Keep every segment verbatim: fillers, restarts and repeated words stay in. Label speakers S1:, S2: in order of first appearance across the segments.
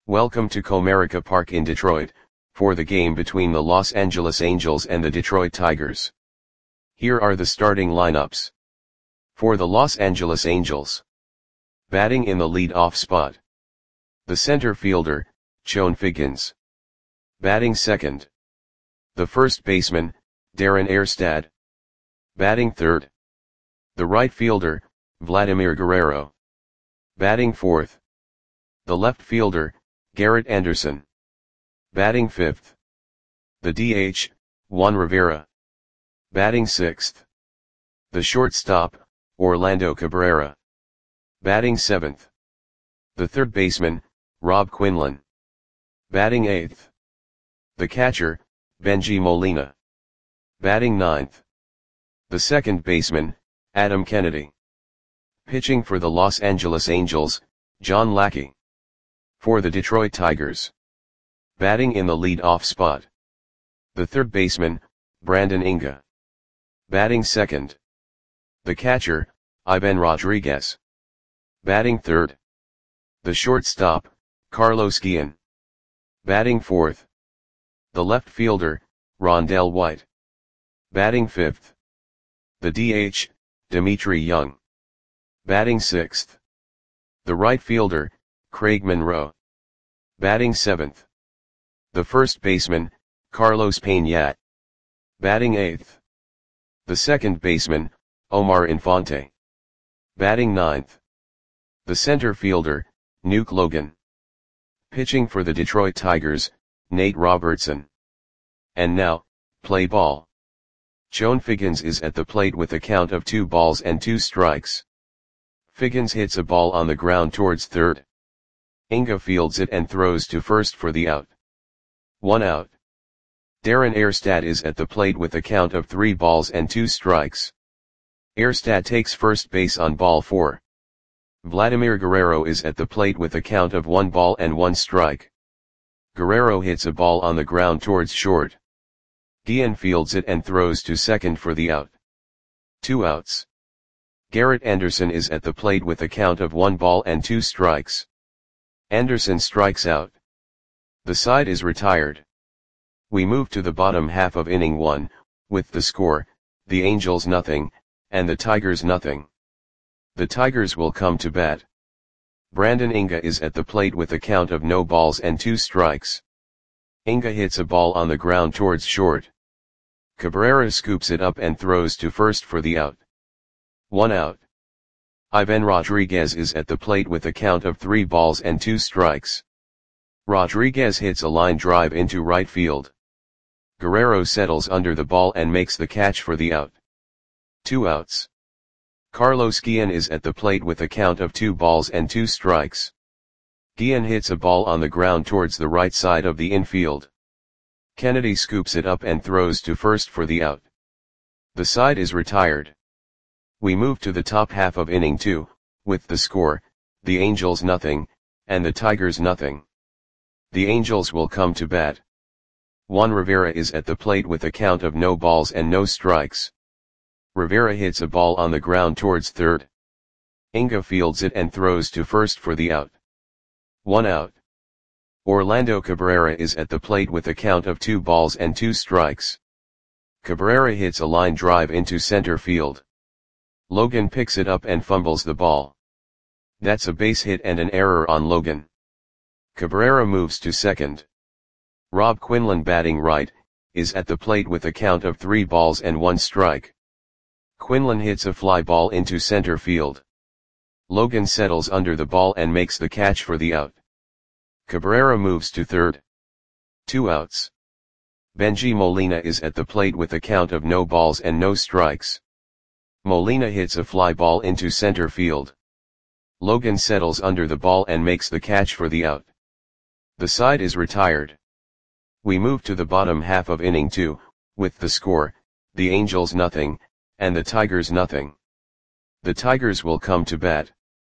S1: Welcome to Comerica Park in Detroit, for the game between the Los Angeles Angels and the Detroit Tigers. Here are the starting lineups. For the Los Angeles Angels. Batting in the lead-off spot. The center fielder, Chone Figgins. Batting second. The first baseman, Darren Erstad. Batting third. The right fielder, Vladimir Guerrero. Batting fourth. The left fielder, Garrett Anderson. Batting fifth. The D H, Juan Rivera. Batting sixth. The shortstop, Orlando Cabrera. Batting seventh. The third baseman, Rob Quinlan. Batting eighth. The catcher, Bengie Molina. Batting ninth. The second baseman, Adam Kennedy. Pitching for the Los Angeles Angels, John Lackey. For the Detroit Tigers. Batting in the lead-off spot. The third baseman, Brandon Inga. Batting second. The catcher, Ivan Rodriguez. Batting third. The shortstop, Carlos Guillen. Batting fourth. The left fielder, Rondell White. Batting fifth. The D H, Dimitri Young. Batting sixth. The right fielder, Craig Monroe. Batting seventh. The first baseman, Carlos Peña. Batting eighth. The second baseman, Omar Infante. Batting ninth. The center fielder, Nuke Logan. Pitching for the Detroit Tigers, Nate Robertson. And now, play ball. Chone Figgins is at the plate with a count of two balls and two strikes. Figgins hits a ball on the ground towards third. Inga fields it and throws to first for the out. One out. Darren Erstad is at the plate with a count of three balls and two strikes. Erstad takes first base on ball four. Vladimir Guerrero is at the plate with a count of one ball and one strike. Guerrero hits a ball on the ground towards short. Guillen fields it and throws to second for the out. Two outs. Garrett Anderson is at the plate with a count of one ball and two strikes. Anderson strikes out. The side is retired. We move to the bottom half of inning one, with the score, the Angels nothing, and the Tigers nothing. The Tigers will come to bat. Brandon Inga is at the plate with a count of no balls and two strikes. Inga hits a ball on the ground towards short. Cabrera scoops it up and throws to first for the out. One out. Ivan Rodriguez is at the plate with a count of three balls and two strikes. Rodriguez hits a line drive into right field. Guerrero settles under the ball and makes the catch for the out. Two outs. Carlos Guillen is at the plate with a count of two balls and two strikes. Guillen hits a ball on the ground towards the right side of the infield. Kennedy scoops it up and throws to first for the out. The side is retired. We move to the top half of inning two, with the score, the Angels nothing, and the Tigers nothing. The Angels will come to bat. Juan Rivera is at the plate with a count of no balls and no strikes. Rivera hits a ball on the ground towards third. Inga fields it and throws to first for the out. One out. Orlando Cabrera is at the plate with a count of two balls and two strikes. Cabrera hits a line drive into center field. Logan picks it up and fumbles the ball. That's a base hit and an error on Logan. Cabrera moves to second. Rob Quinlan, batting right, is at the plate with a count of three balls and one strike. Quinlan hits a fly ball into center field. Logan settles under the ball and makes the catch for the out. Cabrera moves to third. Two outs. Bengie Molina is at the plate with a count of no balls and no strikes. Molina hits a fly ball into center field. Logan settles under the ball and makes the catch for the out. The side is retired. We move to the bottom half of inning two, with the score, the Angels nothing, and the Tigers nothing. The Tigers will come to bat.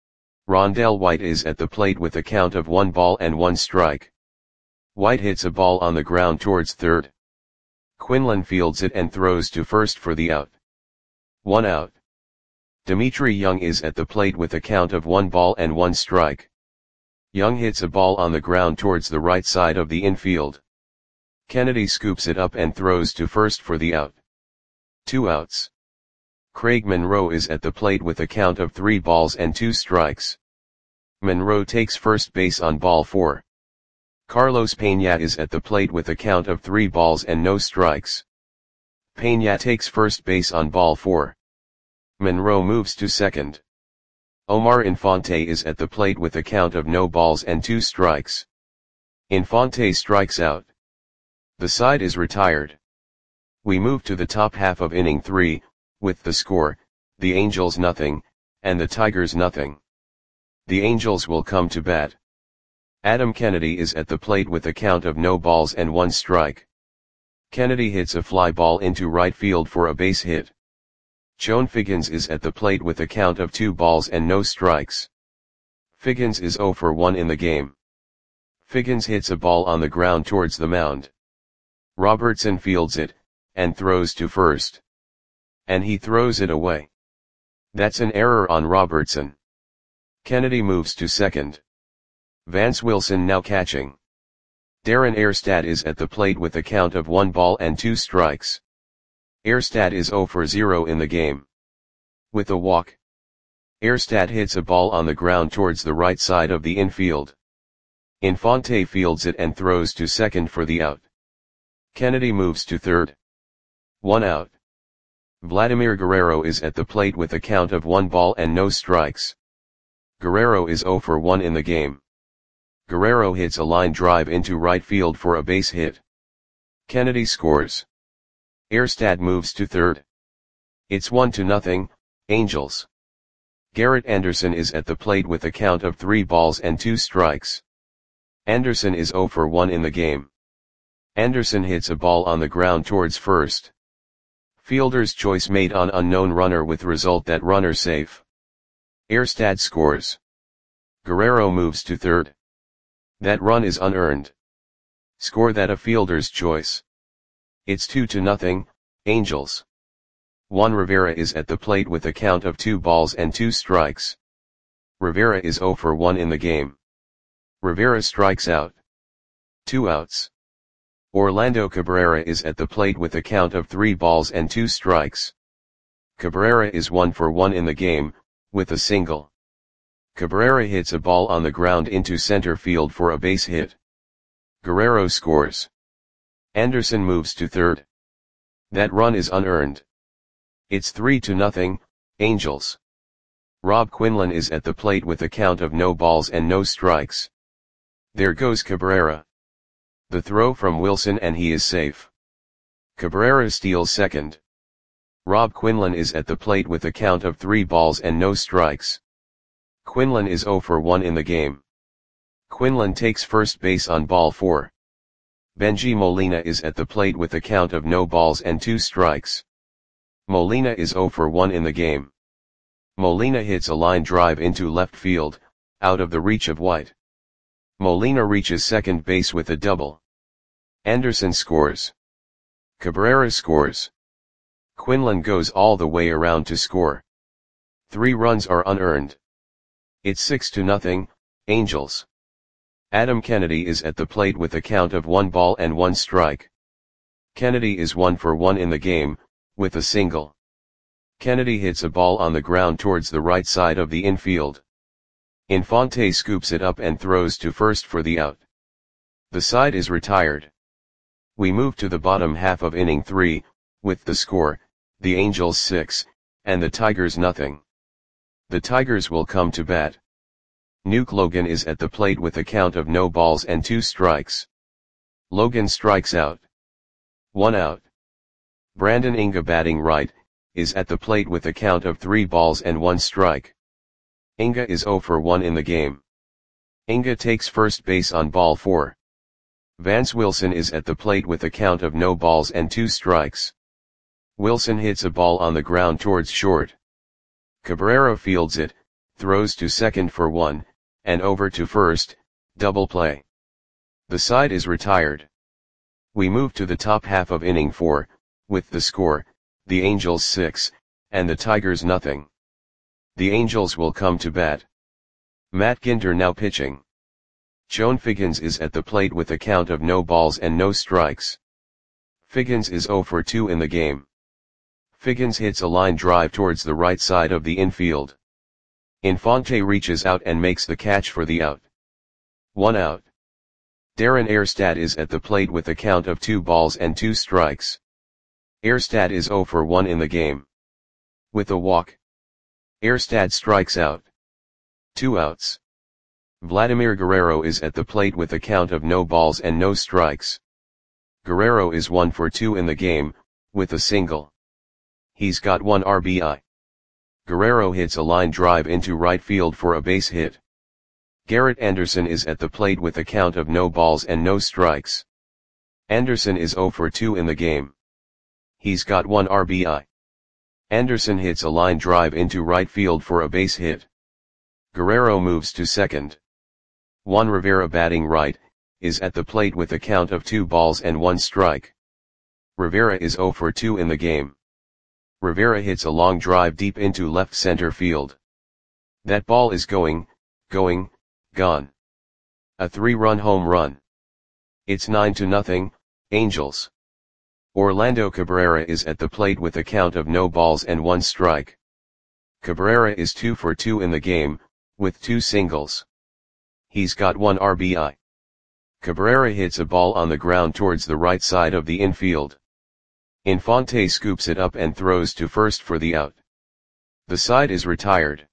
S1: Rondell White is at the plate with a count of one ball and one strike. White hits a ball on the ground towards third. Quinlan fields it and throws to first for the out. One out. Dimitri Young is at the plate with a count of one ball and one strike. Young hits a ball on the ground towards the right side of the infield. Kennedy scoops it up and throws to first for the out. Two outs. Craig Monroe is at the plate with a count of three balls and two strikes. Monroe takes first base on ball four. Carlos Peña is at the plate with a count of three balls and no strikes. Peña takes first base on ball four. Monroe moves to second. Omar Infante is at the plate with a count of no balls and two strikes. Infante strikes out. The side is retired. We move to the top half of inning three, with the score, the Angels nothing, and the Tigers nothing. The Angels will come to bat. Adam Kennedy is at the plate with a count of no balls and one strike. Kennedy hits a fly ball into right field for a base hit. Chone Figgins is at the plate with a count of two balls and no strikes. Figgins is oh for one in the game. Figgins hits a ball on the ground towards the mound. Robertson fields it, and throws to first. And he throws it away. That's an error on Robertson. Kennedy moves to second. Vance Wilson now catching. Darren Erstad is at the plate with a count of one ball and two strikes. Erstad is oh for zero in the game. With a walk. Erstad hits a ball on the ground towards the right side of the infield. Infante fields it and throws to second for the out. Kennedy moves to third. One out. Vladimir Guerrero is at the plate with a count of one ball and no strikes. Guerrero is oh for one in the game. Guerrero hits a line drive into right field for a base hit. Kennedy scores. Erstad moves to third. It's one to nothing, Angels. Garrett Anderson is at the plate with a count of three balls and two strikes. Anderson is oh for one in the game. Anderson hits a ball on the ground towards first. Fielder's choice made on unknown runner with result that runner safe. Erstad scores. Guerrero moves to third. That run is unearned. Score that a fielder's choice. It's two to nothing, Angels. Juan Rivera is at the plate with a count of two balls and two strikes. Rivera is oh for one in the game. Rivera strikes out. Two outs. Orlando Cabrera is at the plate with a count of three balls and two strikes. Cabrera is one for one in the game, with a single. Cabrera hits a ball on the ground into center field for a base hit. Guerrero scores. Anderson moves to third. That run is unearned. It's three to nothing, Angels. Rob Quinlan is at the plate with a count of no balls and no strikes. There goes Cabrera. The throw from Wilson and he is safe. Cabrera steals second. Rob Quinlan is at the plate with a count of three balls and no strikes. Quinlan is oh for one in the game. Quinlan takes first base on ball four. Benji Molina is at the plate with a count of no balls and two strikes. Molina is oh for one in the game. Molina hits a line drive into left field, out of the reach of White. Molina reaches second base with a double. Anderson scores. Cabrera scores. Quinlan goes all the way around to score. Three runs are unearned. It's six to nothing, Angels. Adam Kennedy is at the plate with a count of one ball and one strike. Kennedy is one for one in the game, with a single. Kennedy hits a ball on the ground towards the right side of the infield. Infante scoops it up and throws to first for the out. The side is retired. We move to the bottom half of inning three, with the score, the Angels six, and the Tigers nothing. The Tigers will come to bat. Nuke Logan is at the plate with a count of no balls and two strikes. Logan strikes out. One out. Brandon Inga batting right, is at the plate with a count of three balls and one strike. Inga is oh for one in the game. Inga takes first base on ball four. Vance Wilson is at the plate with a count of no balls and two strikes. Wilson hits a ball on the ground towards short. Cabrera fields it, throws to second for one, and over to first, double play. The side is retired. We move to the top half of inning four, with the score, the Angels six, and the Tigers nothing. The Angels will come to bat. Matt Ginter now pitching. Joan Figgins is at the plate with a count of no balls and no strikes. Figgins is zero for two in the game. Figgins hits a line drive towards the right side of the infield. Infante reaches out and makes the catch for the out. One out. Darren Erstad is at the plate with a count of two balls and two strikes. Erstad is zero for one in the game. With a walk, Erstad strikes out. Two outs. Vladimir Guerrero is at the plate with a count of no balls and no strikes. Guerrero is one for two in the game, with a single. He's got one R B I. Guerrero hits a line drive into right field for a base hit. Garrett Anderson is at the plate with a count of no balls and no strikes. Anderson is zero for two in the game. He's got one R B I. Anderson hits a line drive into right field for a base hit. Guerrero moves to second. Juan Rivera, batting right, is at the plate with a count of two balls and one strike. Rivera is zero for two in the game. Rivera hits a long drive deep into left center field. That ball is going, going, gone. A three-run home run. It's nine to nothing, Angels. Orlando Cabrera is at the plate with a count of no balls and one strike. Cabrera is two for two in the game, with two singles. He's got one R B I. Cabrera hits a ball on the ground towards the right side of the infield. Infante scoops it up and throws to first for the out. The side is retired.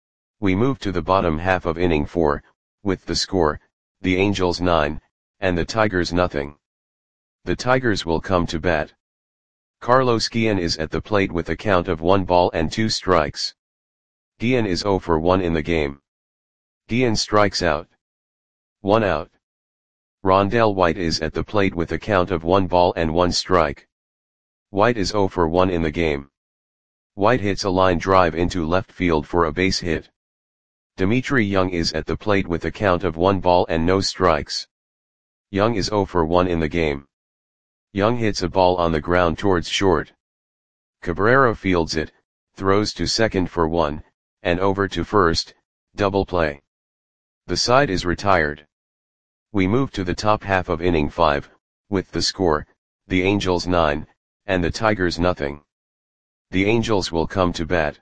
S1: We move to the bottom half of inning four, with the score, the Angels nine, and the Tigers nothing. The Tigers will come to bat. Carlos Guillen is at the plate with a count of one ball and two strikes. Guillen is zero for one in the game. Guillen strikes out. One out. Rondell White is at the plate with a count of one ball and one strike. White is zero for one in the game. White hits a line drive into left field for a base hit. Dimitri Young is at the plate with a count of one ball and no strikes. Young is zero for one in the game. Young hits a ball on the ground towards short. Cabrera fields it, throws to second for one, and over to first, double play. The side is retired. We move to the top half of inning five, with the score, the Angels nine, and the Tigers nothing. The Angels will come to bat.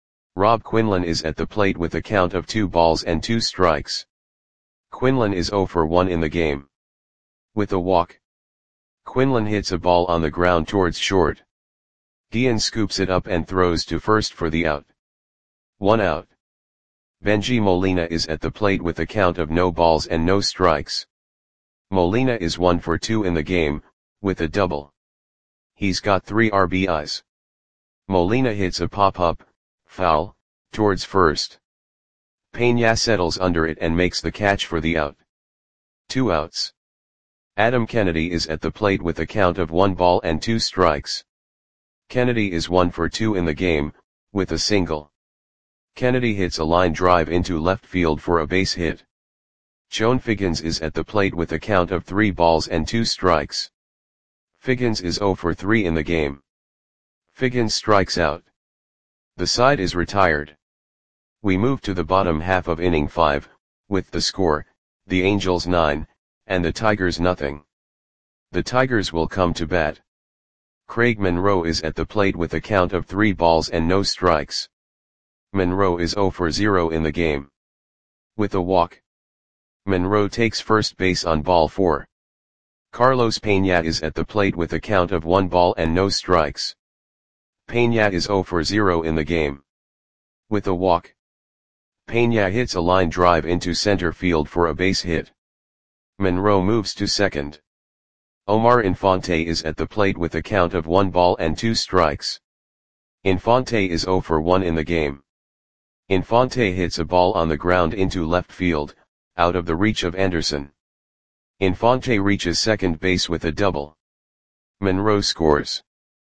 S1: Rob Quinlan is at the plate with a count of two balls and two strikes. Quinlan is zero for one in the game. With a walk, Quinlan hits a ball on the ground towards short. Guillen scoops it up and throws to first for the out. One out. Benji Molina is at the plate with a count of no balls and no strikes. Molina is one for two in the game, with a double. He's got three R B Is. Molina hits a pop-up, foul, towards first. Peña settles under it and makes the catch for the out. Two outs. Adam Kennedy is at the plate with a count of one ball and two strikes. Kennedy is one for two in the game, with a single. Kennedy hits a line drive into left field for a base hit. Joan Figgins is at the plate with a count of three balls and two strikes. Figgins is zero for three in the game. Figgins strikes out. The side is retired. We move to the bottom half of inning five, with the score, the Angels nine, and the Tigers nothing. The Tigers will come to bat. Craig Monroe is at the plate with a count of three balls and no strikes. Monroe is zero for zero in the game. With a walk, Monroe takes first base on ball four. Carlos Peña is at the plate with a count of one ball and no strikes. Peña is zero for zero in the game. With a walk, Peña hits a line drive into center field for a base hit. Monroe moves to second. Omar Infante is at the plate with a count of one ball and two strikes. Infante is zero for one in the game. Infante hits a ball on the ground into left field, out of the reach of Anderson. Infante reaches second base with a double. Monroe scores.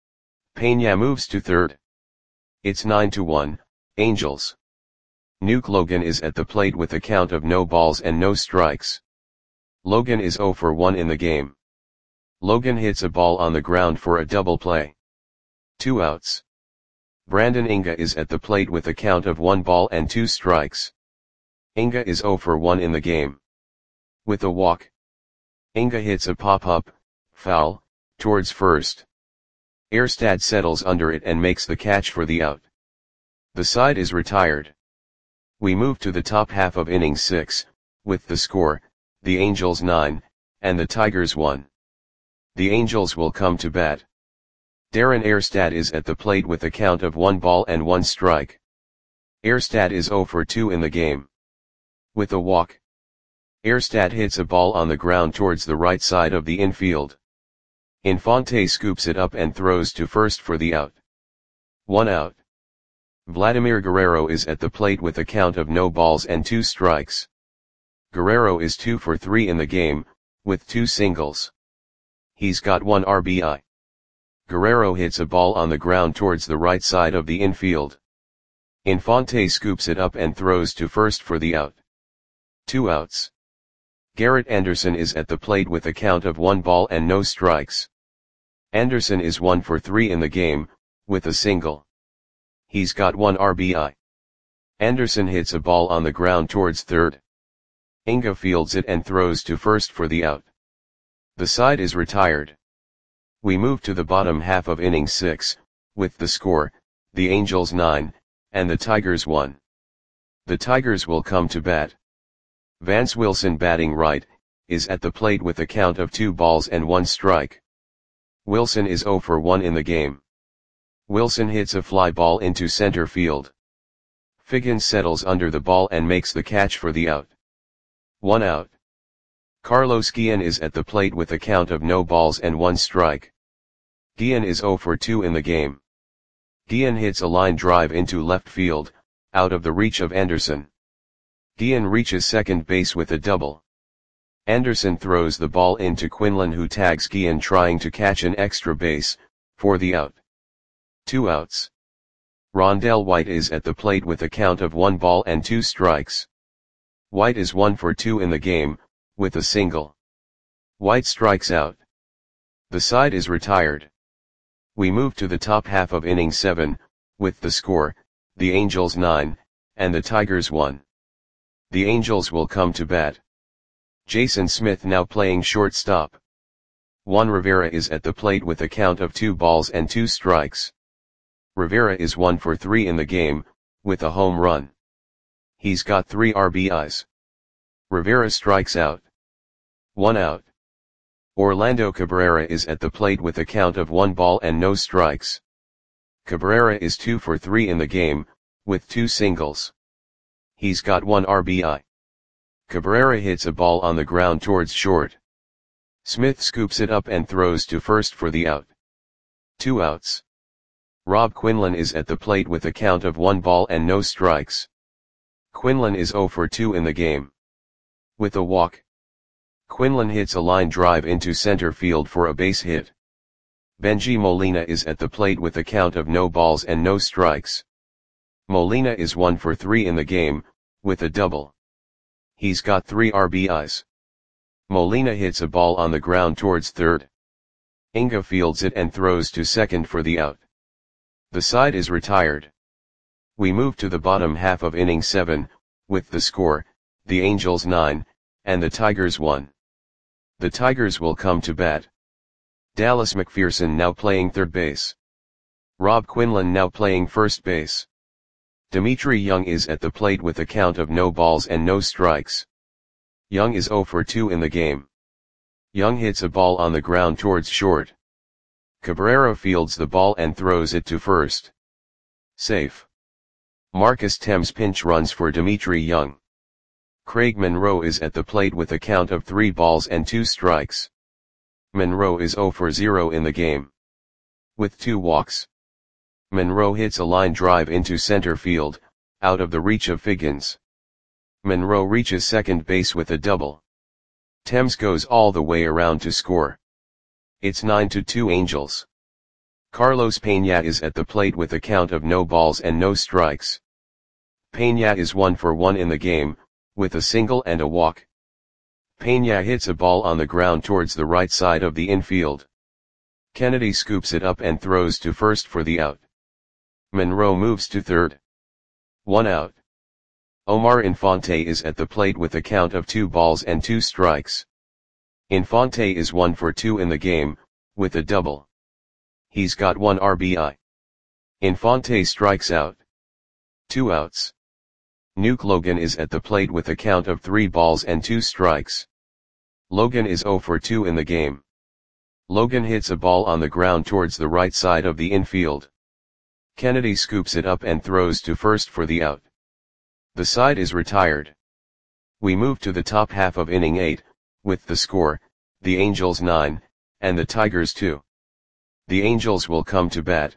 S1: Peña moves to third. It's nine to one, Angels. Nuke Logan is at the plate with a count of no balls and no strikes. Logan is zero for one in the game. Logan hits a ball on the ground for a double play. Two outs. Brandon Inga is at the plate with a count of one ball and two strikes. Inga is zero for one in the game. With a walk. Inga hits a pop-up, foul, towards first. Erstad settles under it and makes the catch for the out. The side is retired. We move to the top half of inning six, with the score, the Angels nine, and the Tigers one. The Angels will come to bat. Darren Erstad is at the plate with a count of one ball and one strike. Erstad is zero for two in the game. With a walk. Erstad hits a ball on the ground towards the right side of the infield. Infante scoops it up and throws to first for the out. One out. Vladimir Guerrero is at the plate with a count of no balls and two strikes. Guerrero is two for three in the game, with two singles. He's got one R B I. Guerrero hits a ball on the ground towards the right side of the infield. Infante scoops it up and throws to first for the out. Two outs. Garrett Anderson is at the plate with a count of one ball and no strikes. Anderson is one for three in the game, with a single. He's got one R B I. Anderson hits a ball on the ground towards third. Inga fields it and throws to first for the out. The side is retired. We move to the bottom half of inning six, with the score, the Angels nine, and the Tigers one. The Tigers will come to bat. Vance Wilson, batting right, is at the plate with a count of two balls and one strike. Wilson is zero for one in the game. Wilson hits a fly ball into center field. Figgins settles under the ball and makes the catch for the out. One out. Carlos Guillen is at the plate with a count of no balls and one strike. Guillen is zero for two in the game. Guillen hits a line drive into left field, out of the reach of Anderson. Guillen reaches second base with a double. Anderson throws the ball into Quinlan, who tags Guillen trying to catch an extra base, for the out. Two outs. Rondell White is at the plate with a count of one ball and two strikes. White is one for two in the game, with a single. White strikes out. The side is retired. We move to the top half of inning seven, with the score, the Angels nine, and the Tigers one. The Angels will come to bat. Jason Smith now playing shortstop. Juan Rivera is at the plate with a count of two balls and two strikes. Rivera is one for three in the game, with a home run. He's got three R B Is. Rivera strikes out. One out. Orlando Cabrera is at the plate with a count of one ball and no strikes. Cabrera is two for three in the game, with two singles. He's got one R B I. Cabrera hits a ball on the ground towards short. Smith scoops it up and throws to first for the out. Two outs. Rob Quinlan is at the plate with a count of one ball and no strikes. Quinlan is zero for two in the game. With a walk. Quinlan hits a line drive into center field for a base hit. Benji Molina is at the plate with a count of no balls and no strikes. Molina is one for three in the game, with a double. He's got three R B Is. Molina hits a ball on the ground towards third. Inga fields it and throws to second for the out. The side is retired. We move to the bottom half of inning seven, with the score, the Angels nine, and the Tigers one. The Tigers will come to bat. Dallas McPherson now playing third base. Rob Quinlan now playing first base. Dimitri Young is at the plate with a count of no balls and no strikes. Young is zero for two in the game. Young hits a ball on the ground towards short. Cabrera fields the ball and throws it to first. Safe. Marcus Thames pinch runs for Dimitri Young. Craig Monroe is at the plate with a count of three balls and two strikes. Monroe is zero for zero in the game. With two walks. Monroe hits a line drive into center field, out of the reach of Figgins. Monroe reaches second base with a double. Thames goes all the way around to score. It's nine to two Angels. Carlos Peña is at the plate with a count of no balls and no strikes. Peña is one for one in the game, with a single and a walk. Peña hits a ball on the ground towards the right side of the infield. Kennedy scoops it up and throws to first for the out. Monroe moves to third. One out. Omar Infante is at the plate with a count of two balls and two strikes. Infante is one for two in the game, with a double. He's got one R B I. Infante strikes out. Two outs. Nuke Logan is at the plate with a count of three balls and two strikes. Logan is zero for two in the game. Logan hits a ball on the ground towards the right side of the infield. Kennedy scoops it up and throws to first for the out. The side is retired. We move to the top half of inning eight, with the score, the Angels nine, and the Tigers two. The Angels will come to bat.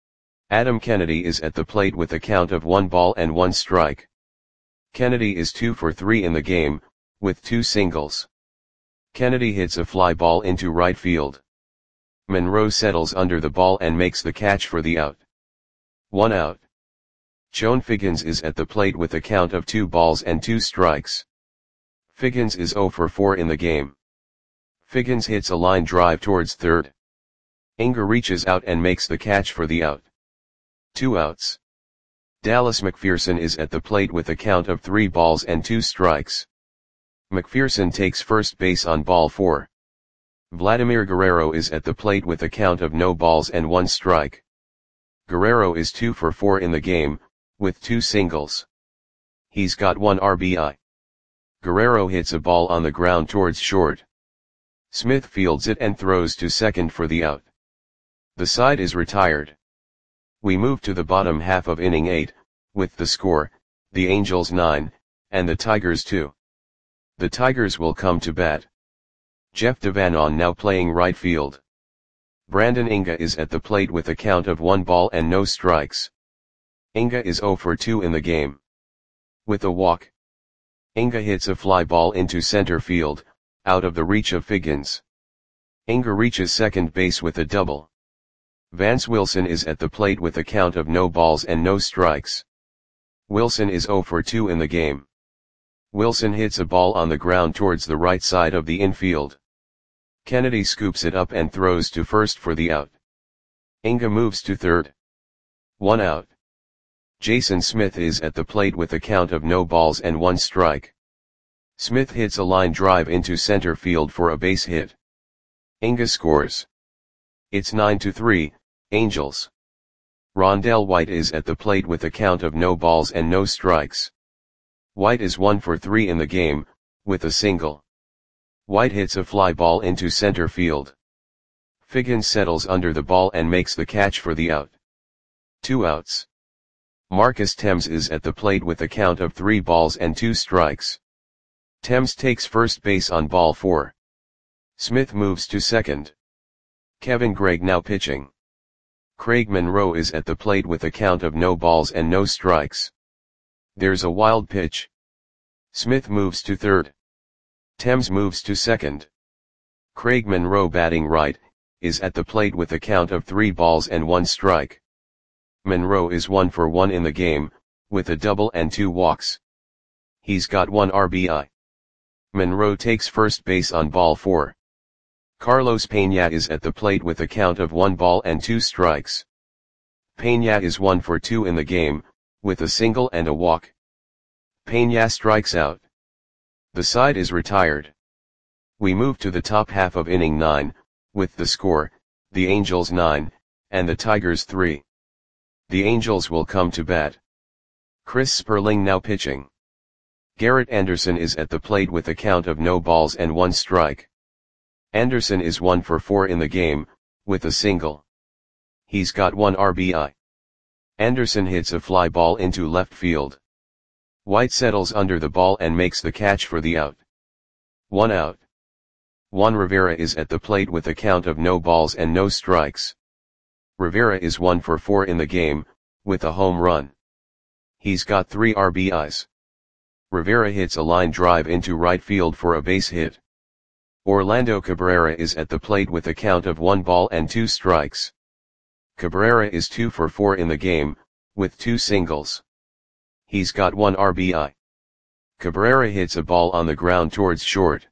S1: Adam Kennedy is at the plate with a count of one ball and one strike. Kennedy is two for three in the game, with two singles. Kennedy hits a fly ball into right field. Monroe settles under the ball and makes the catch for the out. One out. Joan Figgins is at the plate with a count of two balls and two strikes. Figgins is zero for four in the game. Figgins hits a line drive towards third. Inga reaches out and makes the catch for the out. Two outs. Dallas McPherson is at the plate with a count of three balls and two strikes. McPherson takes first base on ball four. Vladimir Guerrero is at the plate with a count of no balls and one strike. Guerrero is two for four in the game, with two singles. He's got one R B I. Guerrero hits a ball on the ground towards short. Smith fields it and throws to second for the out. The side is retired. We move to the bottom half of inning eight, with the score, the Angels nine, and the Tigers two. The Tigers will come to bat. Jeff Devanon now playing right field. Brandon Inga is at the plate with a count of one ball and no strikes. Inga is zero for two in the game. With a walk. Inga hits a fly ball into center field, out of the reach of Figgins. Inga reaches second base with a double. Vance Wilson is at the plate with a count of no balls and no strikes. Wilson is zero for two in the game. Wilson hits a ball on the ground towards the right side of the infield. Kennedy scoops it up and throws to first for the out. Inga moves to third. One out. Jason Smith is at the plate with a count of no balls and one strike. Smith hits a line drive into center field for a base hit. Inga scores. It's nine to three, Angels. Rondell White is at the plate with a count of no balls and no strikes. White is one for three in the game, with a single. White hits a fly ball into center field. Figgins settles under the ball and makes the catch for the out. Two outs. Marcus Thames is at the plate with a count of three balls and two strikes. Thames takes first base on ball four. Smith moves to second. Kevin Gregg now pitching. Craig Monroe is at the plate with a count of no balls and no strikes. There's a wild pitch. Smith moves to third. Thames moves to second. Craig Monroe batting right, is at the plate with a count of three balls and one strike. Monroe is one for one in the game, with a double and two walks. He's got one R B I. Monroe takes first base on ball four. Carlos Peña is at the plate with a count of one ball and two strikes. Peña is one for two in the game, with a single and a walk. Peña strikes out. The side is retired. We move to the top half of inning nine, with the score, the Angels nine, and the Tigers three. The Angels will come to bat. Chris Sperling now pitching. Garrett Anderson is at the plate with a count of no balls and one strike. Anderson is one for four in the game, with a single. He's got one R B I. Anderson hits a fly ball into left field. White settles under the ball and makes the catch for the out. One out. Juan Rivera is at the plate with a count of no balls and no strikes. Rivera is one for four in the game, with a home run. He's got three R B Is. Rivera hits a line drive into right field for a base hit. Orlando Cabrera is at the plate with a count of one ball and two strikes. Cabrera is two for four in the game, with two singles. He's got one R B I. Cabrera hits a ball on the ground towards short.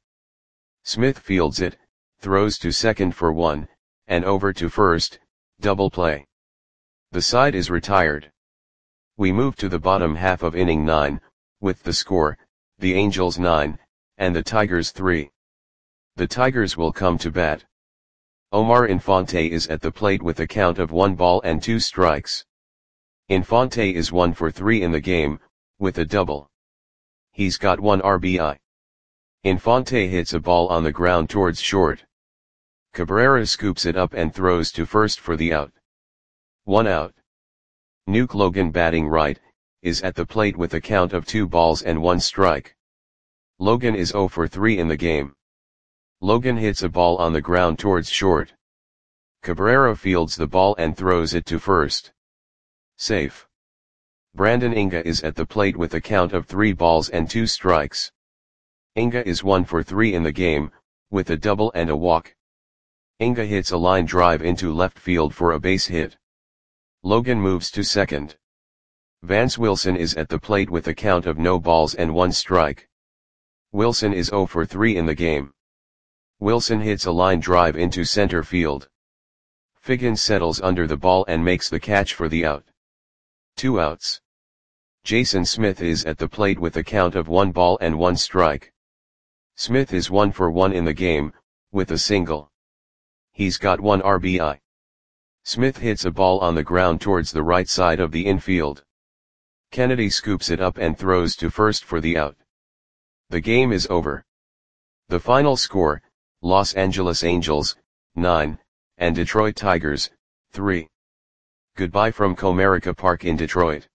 S1: Smith fields it, throws to second for one, and over to first, double play. The side is retired. We move to the bottom half of inning nine, with the score, the Angels nine, and the Tigers three. The Tigers will come to bat. Omar Infante is at the plate with a count of one ball and two strikes. Infante is one for three in the game, with a double. He's got one R B I. Infante hits a ball on the ground towards short. Cabrera scoops it up and throws to first for the out. One out. Nuke Logan, batting right, is at the plate with a count of two balls and one strike. Logan is zero for three in the game. Logan hits a ball on the ground towards short. Cabrera fields the ball and throws it to first. Safe. Brandon Inga is at the plate with a count of three balls and two strikes. Inga is one for three in the game, with a double and a walk. Inga hits a line drive into left field for a base hit. Logan moves to second. Vance Wilson is at the plate with a count of no balls and one strike. Wilson is zero for three in the game. Wilson hits a line drive into center field. Figgins settles under the ball and makes the catch for the out. Two outs. Jason Smith is at the plate with a count of one ball and one strike. Smith is one for one in the game, with a single. He's got one R B I. Smith hits a ball on the ground towards the right side of the infield. Kennedy scoops it up and throws to first for the out. The game is over. The final score, Los Angeles Angels, nine, and Detroit Tigers, three. Goodbye from Comerica Park in Detroit.